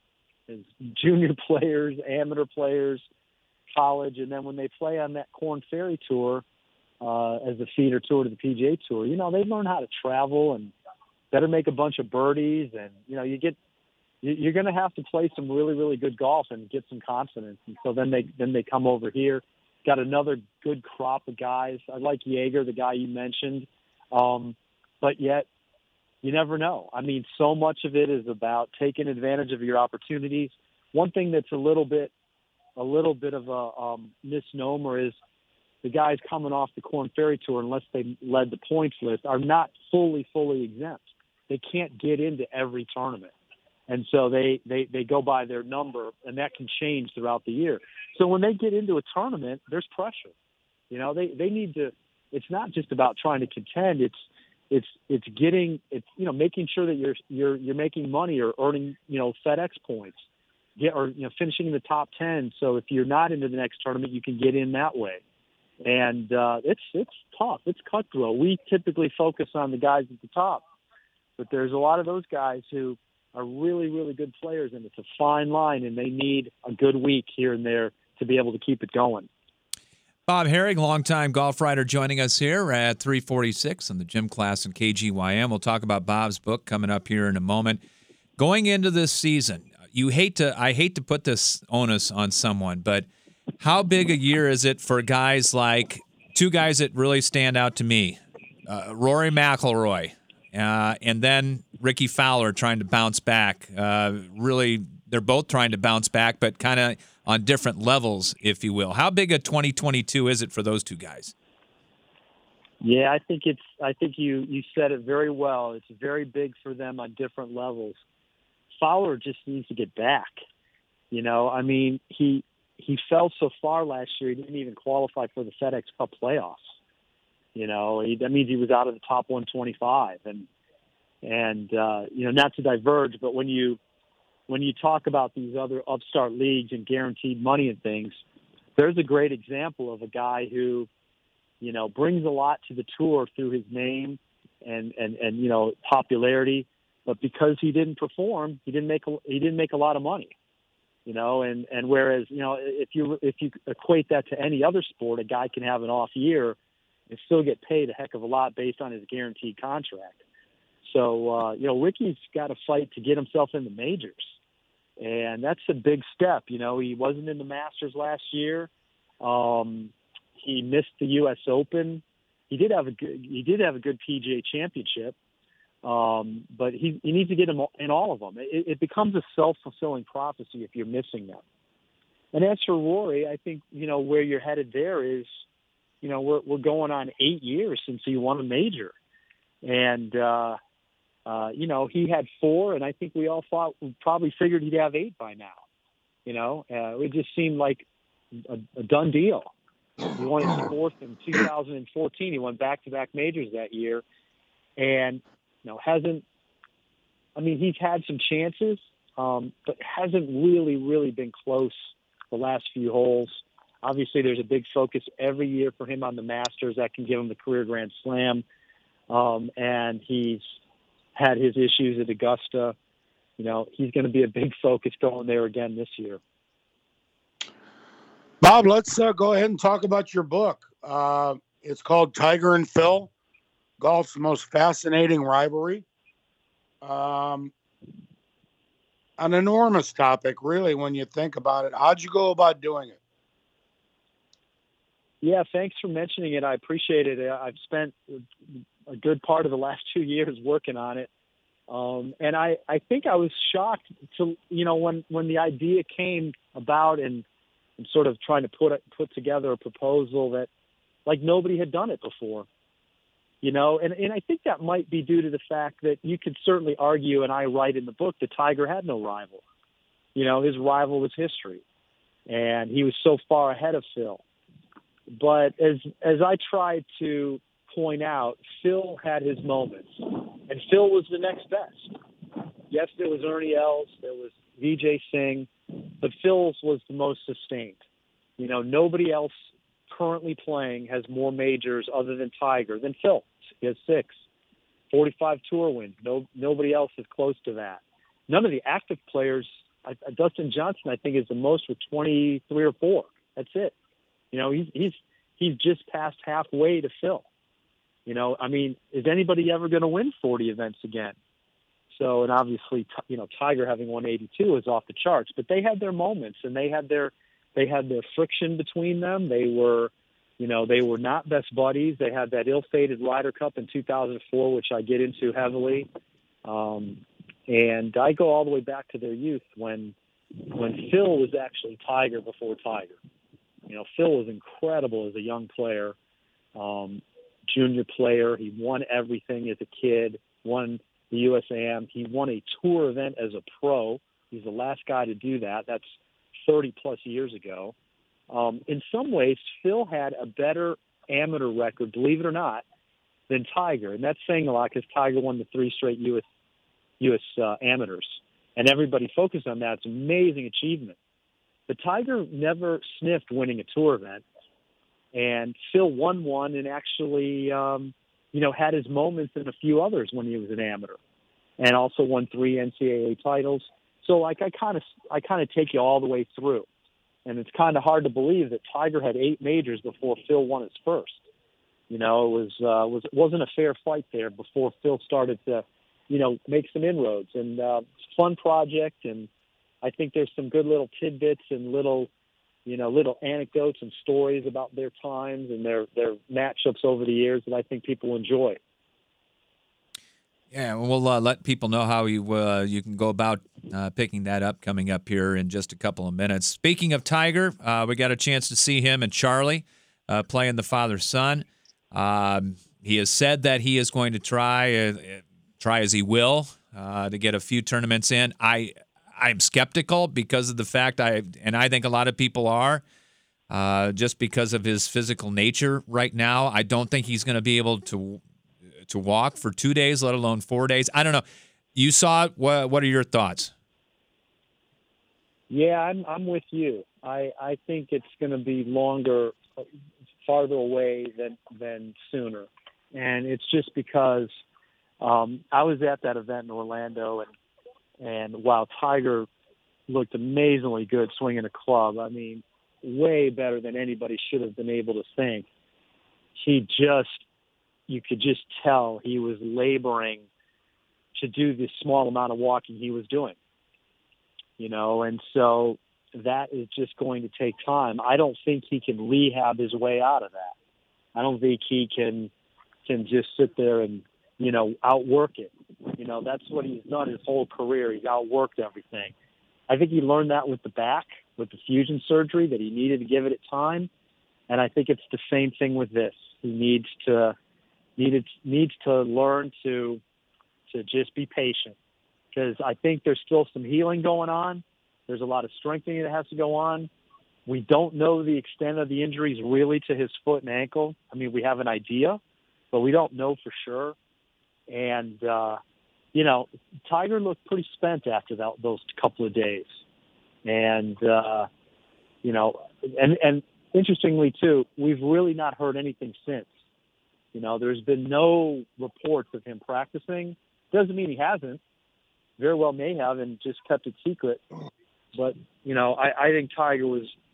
as junior players, amateur players, college, and then when they play on that Korn Ferry Tour uh, as a feeder tour to the P G A Tour, you know, they learn how to travel and better make a bunch of birdies, and you know, you get you're going to have to play some really really good golf and get some confidence, and so then they then they come over here. Got another good crop of guys. I like Yeager, the guy you mentioned, um, but yet you never know. I mean, so much of it is about taking advantage of your opportunities. One thing that's a little bit, a little bit of a um, misnomer is the guys coming off the Korn Ferry Tour, unless they led the points list, are not fully, fully exempt. They can't get into every tournament. And so they, they, they go by their number, and that can change throughout the year. So when they get into a tournament, there's pressure. You know, they, they need to – it's not just about trying to contend. It's it's it's getting – it's, you know, making sure that you're you're you're making money or earning, you know, FedEx points, get or, you know, finishing in the top ten. So if you're not into the next tournament, you can get in that way. And uh, it's it's tough. It's cutthroat. We typically focus on the guys at the top, but there's a lot of those guys who – are really, really good players, and it's a fine line, and they need a good week here and there to be able to keep it going. Bob Harig, longtime golf writer, joining us here at three forty-six on the Gym Class and K G Y M. We'll talk about Bob's book coming up here in a moment. Going into this season, you hate to I hate to put this onus on someone, but how big a year is it for guys like two guys that really stand out to me, uh, Rory McIlroy, Uh, and then Ricky Fowler trying to bounce back. Uh, really, they're both trying to bounce back, but kind of on different levels, if you will. How big a twenty twenty-two is it for those two guys? Yeah, I think it's. I think you you said it very well. It's very big for them on different levels. Fowler just needs to get back. You know, I mean, he he fell so far last year. He didn't even qualify for the FedEx Cup playoffs. You know, he, that means he was out of the top one twenty-five, and and uh, you know, not to diverge, but when you when you talk about these other upstart leagues and guaranteed money and things, there's a great example of a guy who, you know, brings a lot to the tour through his name and and and you know, popularity, but because he didn't perform, he didn't make a, he didn't make a lot of money. You know, and and whereas, you know, if you if you equate that to any other sport, a guy can have an off year and still get paid a heck of a lot based on his guaranteed contract. So, uh, you know, Ricky's got to fight to get himself in the majors. And that's a big step. You know, he wasn't in the Masters last year. Um, he missed the U S Open. He did have a good, he did have a good P G A championship. Um, but he, he needs to get him in all of them. It, it becomes a self-fulfilling prophecy if you're missing them. And as for Rory, I think, you know, where you're headed there is, you know, we're we're going on eight years since he won a major, and uh, uh, you know, he had four, and I think we all thought we probably figured he'd have eight by now. You know, uh, it just seemed like a, a done deal. He won his fourth in two thousand fourteen. He won back-to-back majors that year, and you know, hasn't. I mean, he's had some chances, um, but hasn't really, really been close the last few holes. Obviously, there's a big focus every year for him on the Masters that can give him the career Grand Slam. Um, and he's had his issues at Augusta. You know, he's going to be a big focus going there again this year. Bob, let's uh, go ahead and talk about your book. Uh, It's called Tiger and Phil, golf's most fascinating rivalry. Um, an enormous topic, really, when you think about it. How'd you go about doing it? Yeah, thanks for mentioning it. I appreciate it. I've spent a good part of the last two years working on it. Um, and I, I think I was shocked to, you know, when, when the idea came about and, and sort of trying to put put together a proposal that like nobody had done it before, you know, and, and I think that might be due to the fact that you could certainly argue, and I write in the book, that Tiger had no rival. You know, his rival was history, and he was so far ahead of Phil. But as as I tried to point out, Phil had his moments, and Phil was the next best. Yes, there was Ernie Els, there was Vijay Singh, but Phil's was the most sustained. You know, nobody else currently playing has more majors other than Tiger than Phil. He has six, forty-five tour wins. No, nobody else is close to that. None of the active players, uh, Dustin Johnson, I think, is the most with twenty-three or four. That's it. You know, he's he's he's just past halfway to Phil. You know, I mean, is anybody ever going to win forty events again? So, and obviously, you know, Tiger having won eighty-two is off the charts. But they had their moments, and they had their they had their friction between them. They were, you know, they were not best buddies. They had that ill-fated Ryder Cup in two thousand four, which I get into heavily. Um, and I go all the way back to their youth when when Phil was actually Tiger before Tiger. You know, Phil was incredible as a young player, um, junior player. He won everything as a kid, won the U S A M. He won a tour event as a pro. He's the last guy to do that. That's thirty-plus years ago. Um, in some ways, Phil had a better amateur record, believe it or not, than Tiger. And that's saying a lot because Tiger won the three straight U S U S uh, amateurs. And everybody focused on that. It's an amazing achievement. But Tiger never sniffed winning a tour event. And Phil won one and actually, um, you know, had his moments in a few others when he was an amateur. And also won three N C double A titles. So, like, I kind of I kind of take you all the way through. And it's kind of hard to believe that Tiger had eight majors before Phil won his first. You know, it was uh, was it wasn't a fair fight there before Phil started to, you know, make some inroads. And uh, it's a fun project, and I think there's some good little tidbits and little, you know, little anecdotes and stories about their times and their, their matchups over the years that I think people enjoy. Yeah, we'll uh, let people know how you uh, you can go about uh, picking that up coming up here in just a couple of minutes. Speaking of Tiger, uh, we got a chance to see him and Charlie uh, playing the father-son. Um, he has said that he is going to try, uh, try as he will, uh, to get a few tournaments in. I I'm skeptical because of the fact I and I think a lot of people are, uh, just because of his physical nature right now. I don't think he's going to be able to to walk for two days, let alone four days. I don't know. You saw it. What, what are your thoughts? Yeah, I'm I'm with you. I, I think it's going to be longer, farther away than than sooner, and it's just because um, I was at that event in Orlando, and and while Tiger looked amazingly good swinging a club, I mean, way better than anybody should have been able to think, he just, you could just tell he was laboring to do the small amount of walking he was doing, you know, and so that is just going to take time. I don't think he can rehab his way out of that. I don't think he can can just sit there and, you know, outwork it. You know, that's what he's done his whole career. He's outworked everything. I think he learned that with the back, with the fusion surgery, that he needed to give it time. And I think it's the same thing with this. He needs to needed needs to learn to to just be patient, because I think there's still some healing going on. There's a lot of strengthening that has to go on. We don't know the extent of the injuries really to his foot and ankle. I mean, we have an idea, but we don't know for sure. And, uh, you know, Tiger looked pretty spent after that, those couple of days. And, uh, you know, and, and interestingly, too, we've really not heard anything since. You know, there's been no reports of him practicing. Doesn't mean he hasn't. Very well may have and just kept it secret. But, you know, I, I think Tiger was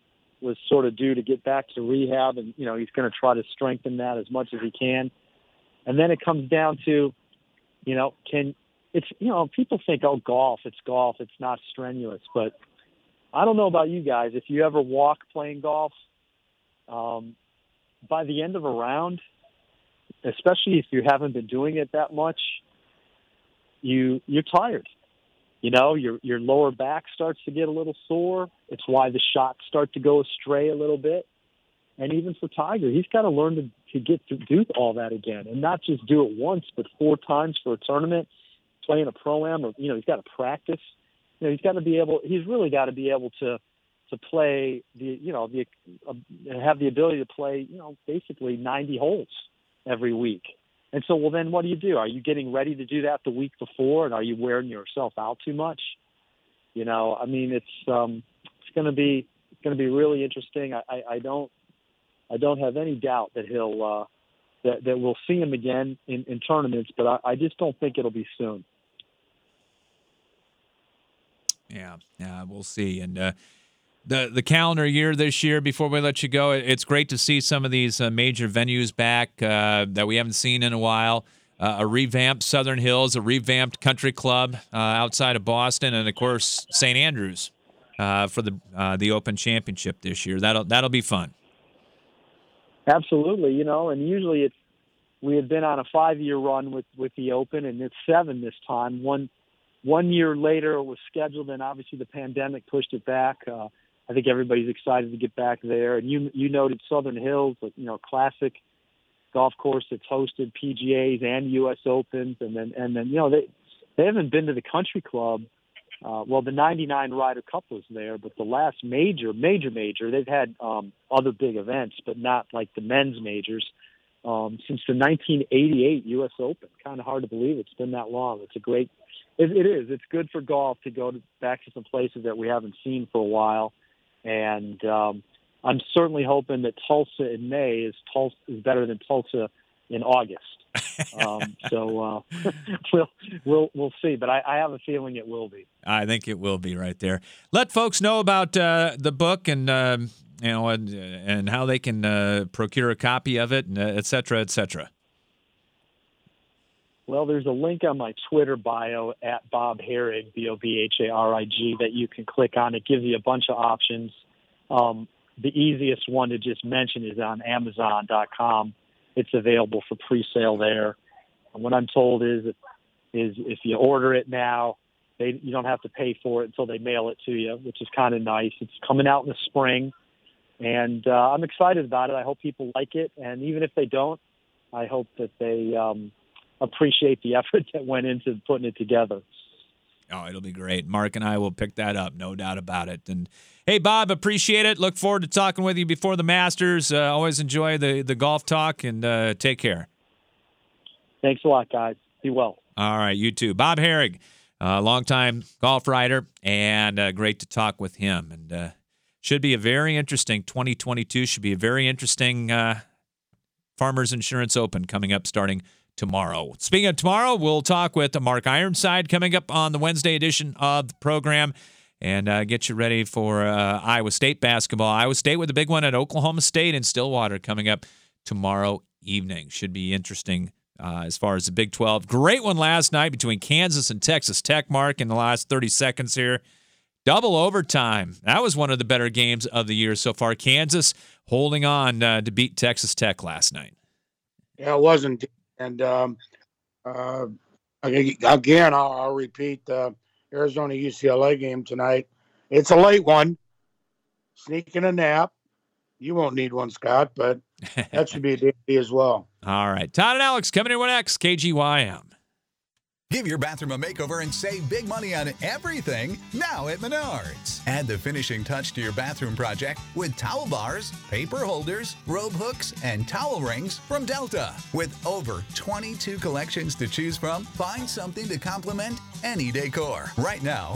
was sort of due to get back to rehab, and, you know, he's going to try to strengthen that as much as he can. And then it comes down to, you know, can it's, you know, people think, oh, golf, it's golf, it's not strenuous. But I don't know about you guys. If you ever walk playing golf, um, by the end of a round, especially if you haven't been doing it that much, you, you're tired. You know, your your lower back starts to get a little sore. It's why the shots start to go astray a little bit. And even for Tiger, he's got to learn to, to get to do all that again, and not just do it once, but four times for a tournament, playing a Pro-Am, or, you know, he's got to practice. You know, he's got to be able, he's really got to be able to, to play the, you know, the, uh, have the ability to play, you know, basically ninety holes every week. And so, well, then what do you do? Are you getting ready to do that the week before, and are you wearing yourself out too much? You know, I mean, it's um, it's going to be it's going to be really interesting. I, I, I don't I don't have any doubt that he'll uh, that that we'll see him again in, in tournaments, but I, I just don't think it'll be soon. Yeah, yeah, we'll see. And uh, the the calendar year this year, before we let you go, it's great to see some of these uh, major venues back uh, that we haven't seen in a while. Uh, a revamped Southern Hills, a revamped Country Club uh, outside of Boston, and of course Saint Andrews uh, for the uh, the Open Championship this year. That'll that'll be fun. Absolutely, you know, and usually it's we had been on a five-year run with, with the Open, and it's seven this time. One one year later it was scheduled, and obviously the pandemic pushed it back. Uh, I think everybody's excited to get back there. And you you noted Southern Hills, you know, classic golf course that's hosted P G As and U S Opens, and then and then you know they they haven't been to the Country Club. Uh, well, the ninety-nine Ryder Cup was there, but the last major, major, major, they've had um, other big events, but not like the men's majors um, since the nineteen eighty-eight U S Open. Kind of hard to believe it's been that long. It's a great, it, it is. It's good for golf to go to, back to some places that we haven't seen for a while. And um, I'm certainly hoping that Tulsa in May is Tulsa is better than Tulsa in August. um, so uh, we'll we'll we'll see, but I, I have a feeling it will be. I think it will be right there. Let folks know about uh, the book and uh, you know and, and how they can uh, procure a copy of it, and uh, et cetera, et cetera. Well, there's a link on my Twitter bio at Bob Harig, B O B H A R I G, that you can click on. It gives you a bunch of options. Um, the easiest one to just mention is on Amazon dot com. It's available for pre-sale there. And what I'm told is, is if you order it now, they, you don't have to pay for it until they mail it to you, which is kind of nice. It's coming out in the spring, and uh, I'm excited about it. I hope people like it, and even if they don't, I hope that they um, appreciate the effort that went into putting it together. Oh, it'll be great. Mark and I will pick that up, no doubt about it. And hey, Bob, appreciate it. Look forward to talking with you before the Masters. Uh, always enjoy the, the golf talk, and uh, take care. Thanks a lot, guys. Be well. All right, you too. Bob Harig, uh, longtime golf writer, and uh, great to talk with him. And uh, should be a very interesting twenty twenty-two. Should be a very interesting uh, Farmers Insurance Open coming up starting tomorrow. Speaking of tomorrow, we'll talk with Mark Ironside coming up on the Wednesday edition of the program, and uh, get you ready for uh, Iowa State basketball. Iowa State with a big one at Oklahoma State in Stillwater coming up tomorrow evening. Should be interesting uh, as far as the Big twelve. Great one last night between Kansas and Texas Tech, Mark, in the last thirty seconds here. Double overtime. That was one of the better games of the year so far. Kansas holding on uh, to beat Texas Tech last night. Yeah, it wasn't. And um, uh, again, I'll, I'll repeat the Arizona U C L A game tonight. It's a late one. Sneaking a nap. You won't need one, Scott, but that should be a day as well. All right. Todd and Alex coming in next. K G Y M. Give your bathroom a makeover and save big money on everything now at Menards. Add the finishing touch to your bathroom project with towel bars, paper holders, robe hooks, and towel rings from Delta. With over twenty-two collections to choose from, find something to complement any decor. Right now,